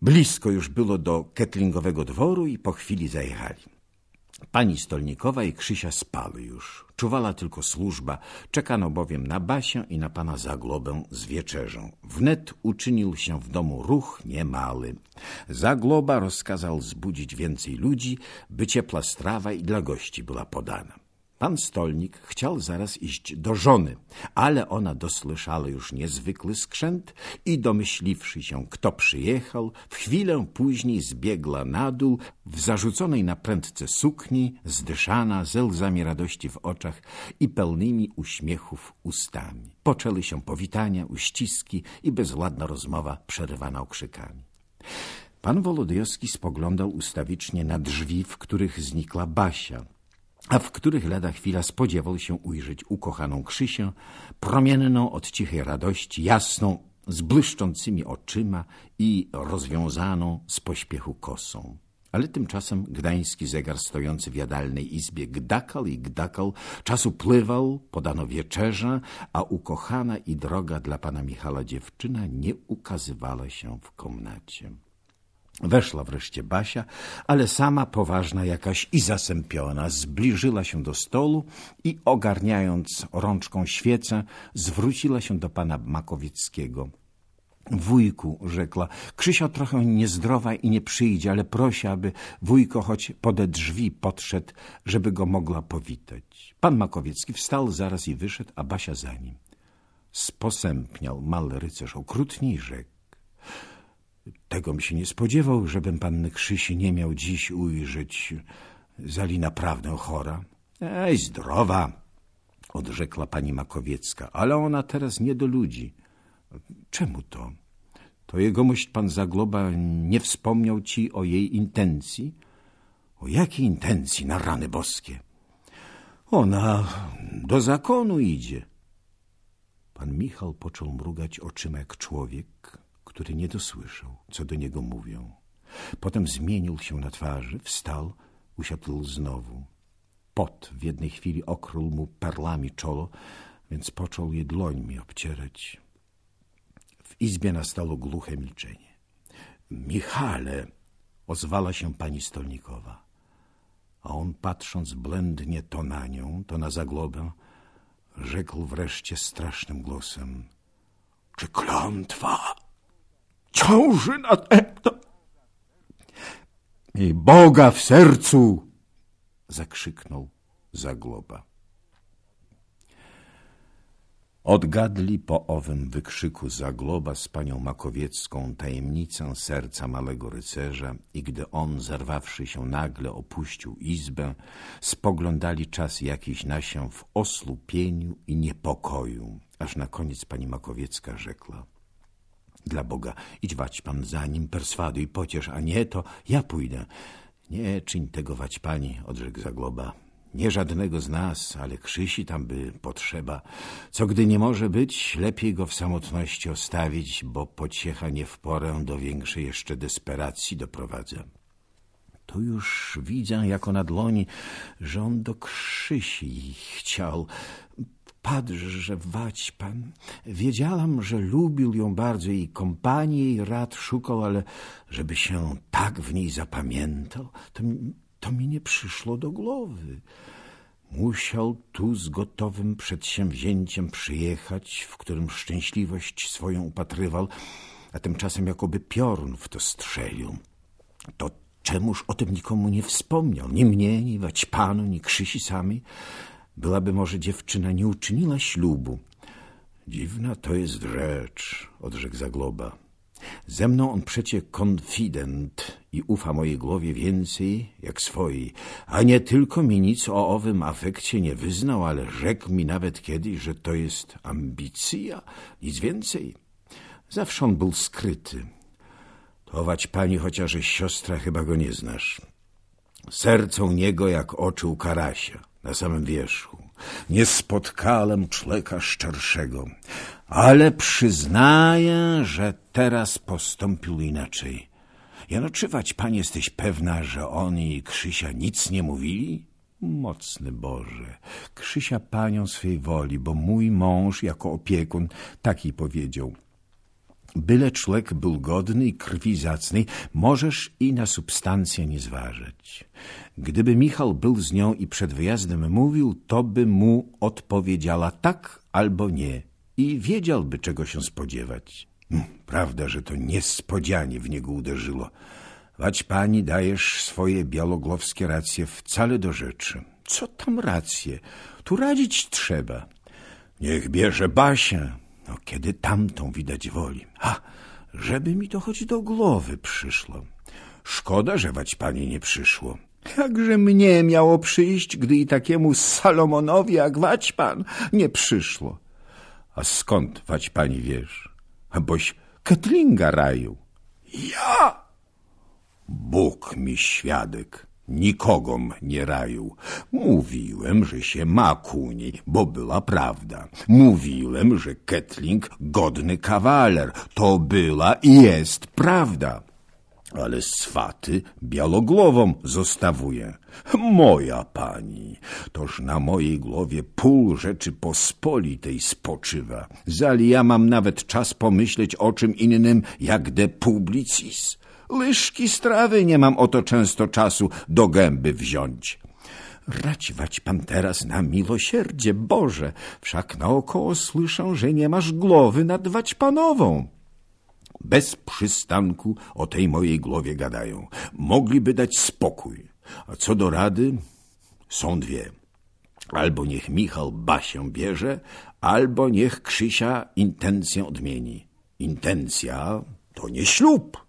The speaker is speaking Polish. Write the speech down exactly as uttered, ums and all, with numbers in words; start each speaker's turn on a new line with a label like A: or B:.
A: Blisko już było do Ketlingowego dworu i po chwili zajechali. Pani Stolnikowa i Krzysia spały już. Czuwała tylko służba. Czekano bowiem na Basię i na pana Zaglobę z wieczerzą. Wnet uczynił się w domu ruch niemały. Zagloba rozkazał zbudzić więcej ludzi, by ciepła strawa i dla gości była podana. Pan Stolnik chciał zaraz iść do żony, ale ona dosłyszała już niezwykły skrzęt i domyśliwszy się, kto przyjechał, w chwilę później zbiegła na dół w zarzuconej na prędce sukni, zdyszana, ze łzami radości w oczach i pełnymi uśmiechów ustami. Poczęły się powitania, uściski i bezładna rozmowa przerywana okrzykami. Pan Wolodejowski spoglądał ustawicznie na drzwi, w których znikła Basia, a w których lada chwila spodziewał się ujrzeć ukochaną Krzysię, promienną od cichej radości, jasną, z błyszczącymi oczyma i rozwiązaną z pośpiechu kosą. Ale tymczasem gdański zegar stojący w jadalnej izbie gdakał i gdakał, czas upływał, podano wieczerza, a ukochana i droga dla pana Michała dziewczyna nie ukazywała się w komnacie. Weszła wreszcie Basia, ale sama poważna jakaś i zasępiona, zbliżyła się do stołu i ogarniając rączką świecę, zwróciła się do pana Makowieckiego. Wujku, rzekła, Krzysia trochę niezdrowa i nie przyjdzie, ale prosi, aby wujko choć pode drzwi podszedł, żeby go mogła powitać. Pan Makowiecki wstał zaraz i wyszedł, a Basia za nim. Sposępniał mały rycerz okrutnie i rzekł. Tegom się nie spodziewał, żebym panny Krzysi nie miał dziś ujrzeć. Zali naprawdę chora. Ej, zdrowa, odrzekła pani Makowiecka, ale ona teraz nie do ludzi. Czemu to? To jegomość pan Zagloba nie wspomniał ci o jej intencji? O jakiej intencji, na rany boskie? Ona do zakonu idzie. Pan Michał począł mrugać oczyma jak człowiek, który nie dosłyszał, co do niego mówią. Potem zmienił się na twarzy, wstał, usiadł znowu. Pot w jednej chwili okrył mu perlami czolo, więc począł je dłońmi obcierać. W izbie nastało głuche milczenie. Michale, ozwała się pani Stolnikowa, a on patrząc blędnie to na nią, to na Zaglobę, rzekł wreszcie strasznym głosem. Czy klątwa ciąży nade mną? I Boga w sercu! Zakrzyknął Zagloba. Odgadli po owym wykrzyku Zagloba z panią Makowiecką tajemnicę serca małego rycerza i gdy on, zerwawszy się nagle, opuścił izbę, spoglądali czas jakiś na się w osłupieniu i niepokoju, aż na koniec pani Makowiecka rzekła. Dla Boga, idź wać pan za nim, perswaduj, pociesz, a nie, to ja pójdę. Nie czyń tego wać pani, odrzekł Zagloba. Nie żadnego z nas, ale Krzysi tam by potrzeba. Co gdy nie może być, lepiej go w samotności ostawić, bo pociecha nie w porę do większej jeszcze desperacji doprowadza. Tu już widzę jako na dłoni, że on do Krzysi chciał. Padrze wać pan. Wiedziałam, że lubił ją bardzo i kompanii jej rad szukał, ale żeby się tak w niej zapamiętał, to mi, to mi nie przyszło do głowy. Musiał tu z gotowym przedsięwzięciem przyjechać, w którym szczęśliwość swoją upatrywał, a tymczasem jakoby piorun w to strzelił. To czemuż o tym nikomu nie wspomniał, ni mnie, ni Waćpanu, ni Krzysi samej? Byłaby może dziewczyna nie uczyniła ślubu. Dziwna to jest rzecz, odrzekł Zagloba. Ze mną on przecie konfident i ufa mojej głowie więcej jak swojej, a nie tylko mi nic o owym afekcie nie wyznał, ale rzekł mi nawet kiedyś, że to jest ambicja, nic więcej. Zawsze on był skryty. Tować pani, chociaż siostra, chyba go nie znasz. Serce u niego jak oczy u karasia, na samym wierzchu. Nie spotkałem człowieka szczerszego, ale przyznaję, że teraz postąpił inaczej. Jano, czy wać pani jesteś pewna, że on i Krzysia nic nie mówili? Mocny Boże, Krzysia panią swej woli, bo mój mąż jako opiekun tak jej powiedział. Byle człowiek był godny i krwi zacnej, możesz i na substancję nie zważać. Gdyby Michał był z nią i przed wyjazdem mówił, to by mu odpowiedziała tak albo nie i wiedziałby, czego się spodziewać. Prawda, że to niespodzianie w niego uderzyło. Wać pani, dajesz swoje białoglowskie racje wcale do rzeczy. Co tam racje? Tu radzić trzeba. Niech bierze Basia. No, kiedy tamtą widać woli. A, żeby mi to choć do głowy przyszło. Szkoda, że wać pani nie przyszło. Jakże mnie miało przyjść, gdy i takiemu Salomonowi jak wać pan nie przyszło. A skąd wać pani wiesz? Boś Ketlinga raju. Ja! Bóg mi świadek. Nikogom nie raju. Mówiłem, że się ma ku niej, bo była prawda. Mówiłem, że Ketling godny kawaler. To była i jest prawda. Ale swaty białogłową zostawuje. Moja pani, toż na mojej głowie pół rzeczy pospolitej spoczywa. Zali ja mam nawet czas pomyśleć o czym innym, jak de publicis. Łyżki strawy nie mam oto często czasu do gęby wziąć. Rać wać pan teraz na miłosierdzie Boże, wszak naokoło słyszę, że nie masz głowy nad wać panową. Bez przystanku o tej mojej głowie gadają. Mogliby dać spokój. A co do rady, są dwie. Albo niech Michał Basię bierze, albo niech Krzysia intencję odmieni. Intencja to nie ślub.